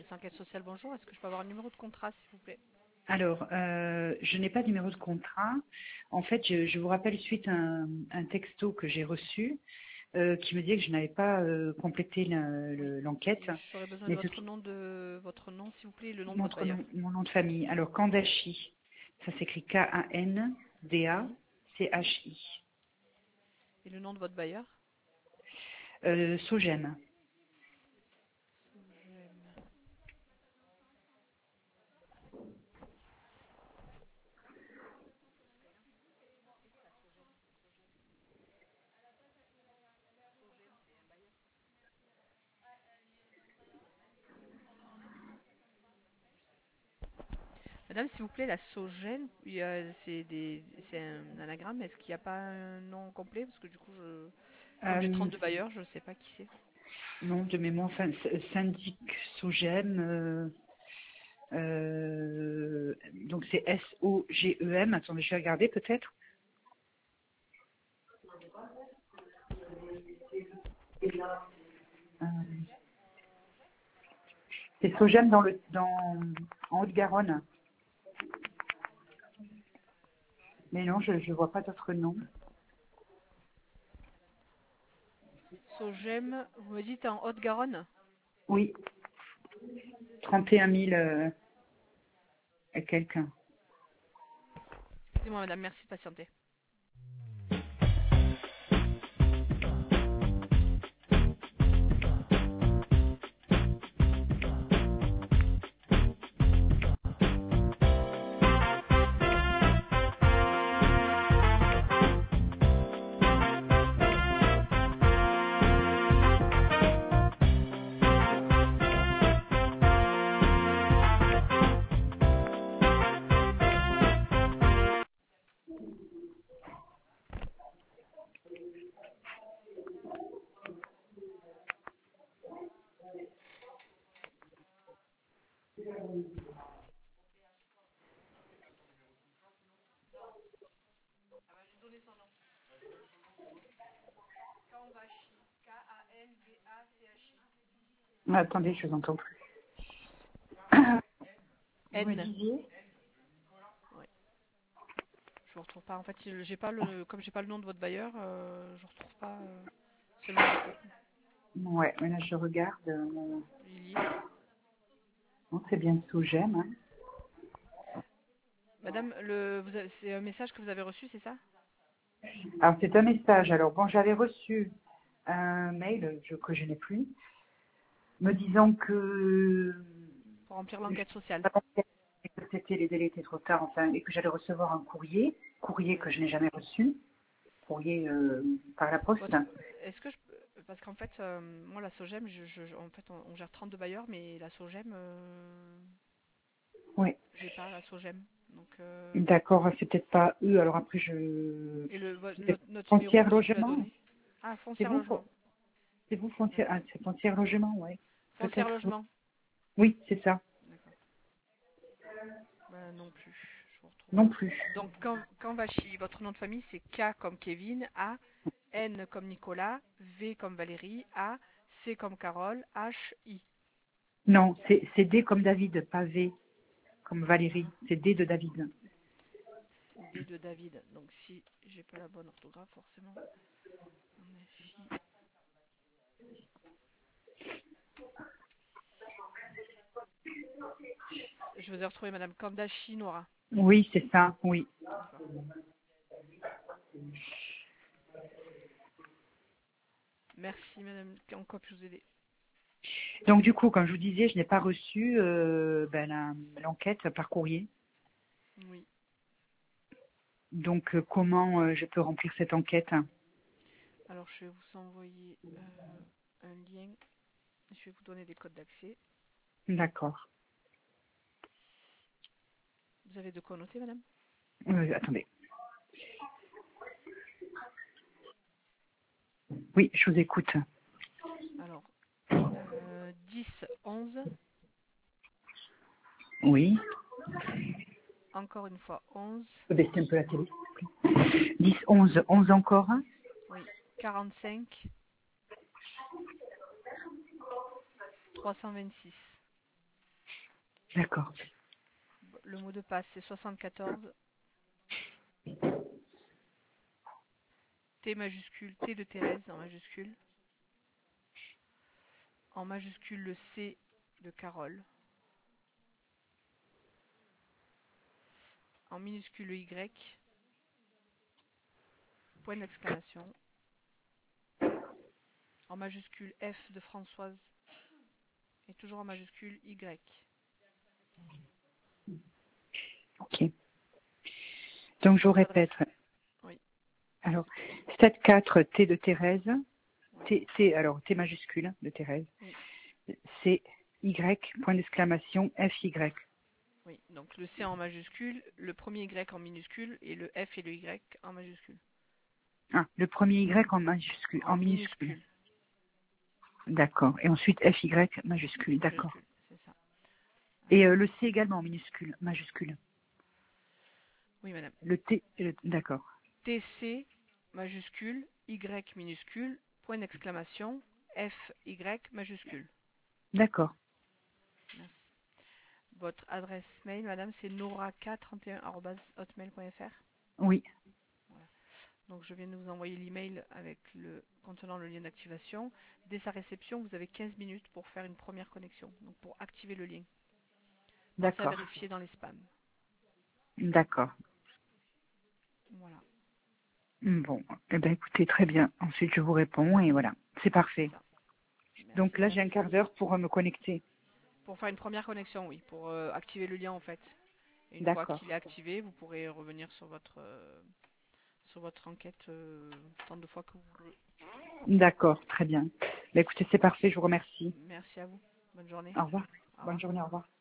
service enquête sociale, bonjour. Est-ce que je peux avoir un numéro de contrat, s'il vous plaît? Alors, je n'ai pas de numéro de contrat. En fait, je vous rappelle suite à un texto que j'ai reçu qui me disait que je n'avais pas complété Oui. l'enquête. J'aurais besoin de Mais votre nom, s'il vous plaît, et le nom de votre bailleur. mon nom de famille. Alors, Kandachi, ça s'écrit Oui. K-A-N-D-A-C-H-I. Et le nom de votre bailleur? Sogem. Sogem. Madame, s'il vous plaît, la Sogem, c'est un anagramme. Est-ce qu'il n'y a pas un nom complet? Parce que du coup, comme j'ai Euh, 32 bailleurs, je ne sais pas qui c'est. non, de mémoire, enfin, syndic Sogem. Donc, c'est S-O-G-E-M. Attendez, je vais regarder peut-être. Euh, C'est Sogem en Haute-Garonne. Mais non, je ne vois pas d'autre nom. Sogem, vous me dites en Haute-Garonne? Oui, 31 000 et quelqu'un. Excusez-moi, madame, merci de patienter. Kanvachi, K-A-N-V-A-C-H-I. Attendez, je vous entends plus. Vous me N. disiez Ouais. Je vous retrouve pas. En fait, comme j'ai pas le nom de votre bailleur, je retrouve pas ce nom du coup. Ouais, mais là je regarde. Lily. Non, c'est bien Sogem. Hein. Madame, c'est un message que vous avez reçu, c'est ça? Alors c'est un message. Alors bon, j'avais reçu un mail que je n'ai plus, me disant que Pour remplir l'enquête sociale. les délais étaient trop tard, enfin, et que j'allais recevoir un courrier que Oui. je n'ai jamais reçu, courrier par la poste. Est-ce que je parce qu'en fait, moi la Sogem, en fait, on gère 32 bailleurs, mais la Sogem, Oui, j'ai pas la Sogem. Donc, d'accord, c'est peut-être pas eux. Alors après, je. et C'est notre numéro Foncière qui vous l'a Logement. donné? Ah, C'est Foncière vous, Logement. c'est vous Foncière. Ah, c'est Foncière Logement, oui. Foncière Peut-être. Logement. Oui, c'est ça. D'accord. Bah, non plus, je vous retrouve Non pas. plus. Donc, Kanvachi, votre nom de famille, c'est K comme Kevin, A, N comme Nicolas, V comme Valérie, A, C comme Carole, H, I. Non, c'est D comme David, pas V comme Valérie. C'est D de David. C'est D de David. Donc, si j'ai pas la bonne orthographe, forcément. Kanvachi. Je vous ai retrouvé Madame Kandashi Nora. Oui, c'est ça, oui. D'accord. Merci Madame. En quoi puis-je vous aider? Donc du coup, comme je vous disais, je n'ai pas reçu l'enquête par courrier. Oui. Donc comment je peux remplir cette enquête? Alors, je vais vous envoyer un lien. Je vais vous donner des codes d'accès. D'accord. Vous avez de quoi noter, madame? Attendez. Oui, je vous écoute. Alors, 10, 11. Oui. Encore une fois, 11. Je peux baisser un peu la télé. 10, 11, 11 encore. Oui, 45, 326. D'accord. Le mot de passe, c'est 74. T majuscule, T de Thérèse en majuscule. En majuscule, le C de Carole. En minuscule, le Y. Point d'exclamation. En majuscule, F de Françoise. Et toujours en majuscule, Y. Ok. Donc, je vous Votre répète. adresse. Oui. Alors, 7-4, T de Thérèse. Oui. Alors, T majuscule de Thérèse. Oui. C, Y, point d'exclamation, F, Y. Oui. Donc le C en majuscule, le premier Y en minuscule et le F et le Y en majuscule. Ah, le premier Y en majuscule, en En minuscule. minuscule. D'accord. Et ensuite F, Y majuscule. D'accord. Majuscule, c'est ça. Et le C également en minuscule, majuscule. Oui, madame. Le T, d'accord. TC majuscule, Y minuscule, point d'exclamation, F, Y majuscule. D'accord. Merci. Votre adresse mail, madame, c'est noraka31@hotmail.fr. Oui. Voilà. Donc je viens de vous envoyer l'email avec contenant le lien d'activation. Dès sa réception, vous avez 15 minutes pour faire une première connexion, donc pour activer le lien. Pensez à D'accord. vérifier dans les spams. D'accord. Voilà, Bon. Eh bien, écoutez, très bien. Ensuite, je vous réponds et voilà. C'est c'est parfait. ça. Donc Merci, là, j'ai madame. un quart d'heure pour me connecter. Pour faire une première connexion, oui, pour activer le lien en fait. Et une fois D'accord. qu'il est activé, vous pourrez revenir sur votre enquête tant de fois que vous voulez. D'accord. Très bien. Bah, écoutez, c'est parfait. Je vous remercie. Merci à vous. Bonne journée. Au revoir. Au Bonne revoir. journée. Au revoir.